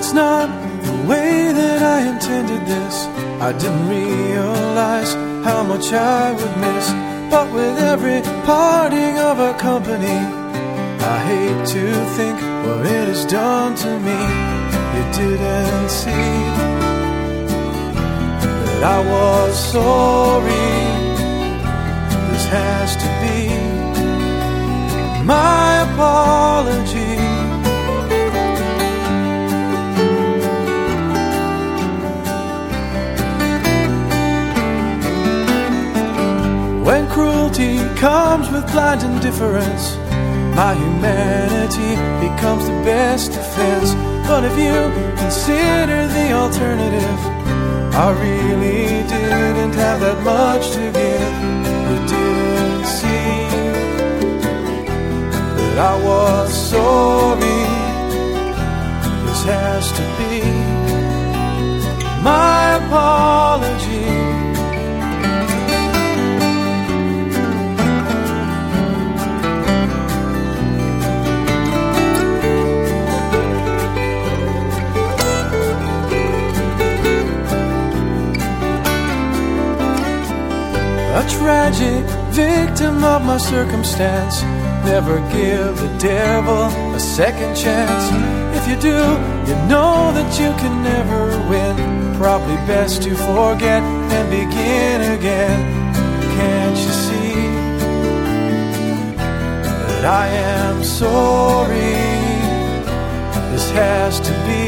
it's not the way that I intended this. I didn't realize how much I would miss. But with every parting of our company, I hate to think what it has done to me. You didn't see that I was sorry. This has to be my apology. When cruelty comes with blind indifference, my humanity becomes the best defense. But if you consider the alternative, I really didn't have that much to give. You didn't see that I was sorry. This has to be my apology. A tragic victim of my circumstance. Never give the devil a second chance. If you do, you know that you can never win. Probably best to forget and begin again. Can't you see that I am sorry? This has to be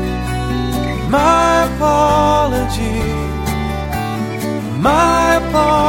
my apology. My apology.